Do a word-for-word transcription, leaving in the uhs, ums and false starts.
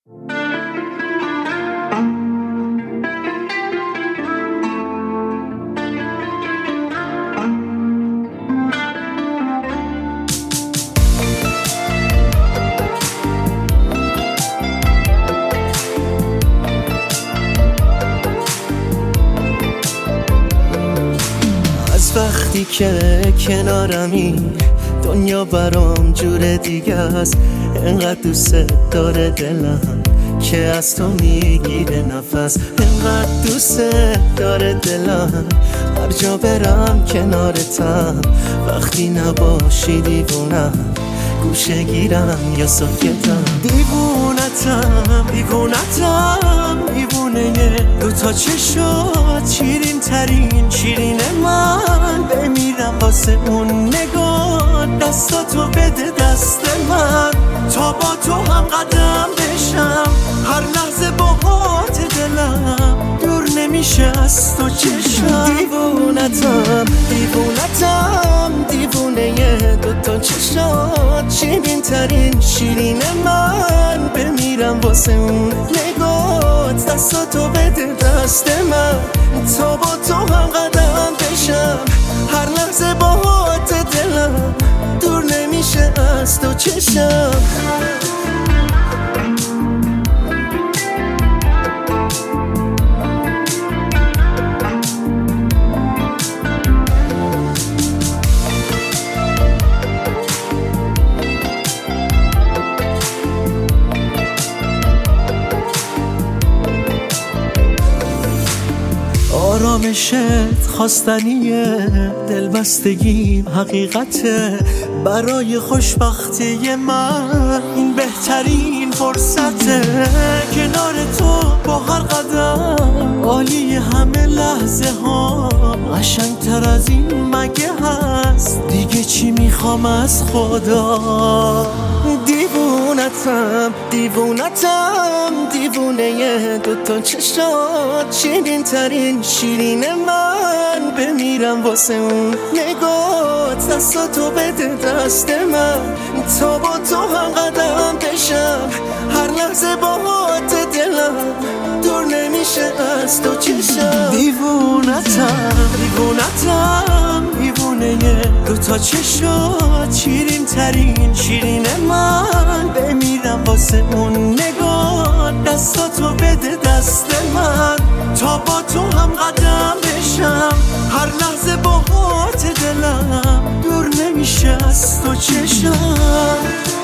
وقتی که کنارمی دنیا برام جور دیگه است. انقدر دوست داره دلم که از تو میگیره نفس. انقدر دوست داره دلم هر جا برم کنارتم. وقتی نباشی دیوونم، گوشه گیرم یا ساکتم. دیوونتم دیوونتم دیوونه دوتا چشات، شیرین ترین شیرین من. بمیرم واسه اون نگاه، دستاتو بده دست من تا با تو هم قدم بشم. هر لحظه باهات دلم دور نمیشه از تو چشم. دیوونتم دیوونتم دیوونه دوتا چشات، شیرین ترین شیرین من. بمیرم واسه اون نگات، دستاتو بده دست من تا با تو هم قدم بشم. هر لحظه باهات دلم دور نمیشه از تو چشم. آرامشت خواستنیه، دلبستگیم حقیقته. برای خوشبختی من این بهترین فرصته. کنار تو با هر قدم عالی همه لحظه ها. قشنگتر از این مگه هست؟ دیگه چی میخوام از خدا؟ دیوونتم دیوونتم دیوونه دوتا چشات، شیرین ترین شیرین من. بمیرم واسه اون نگات، دستاتو بده دست من تا با تو هم قدم بشم. هر لحظه باهات دلم دور نمیشه از تو چشم. دیوونتم دیوونتم دیوونه دوتا چشات، شیرین ترین شیرین من. بمیرم واسه اون نگاه، دستاتو بده دست من تا با تو هم قدم بشم. هر لحظه باهات دلم دور نمیشه از تو چشم.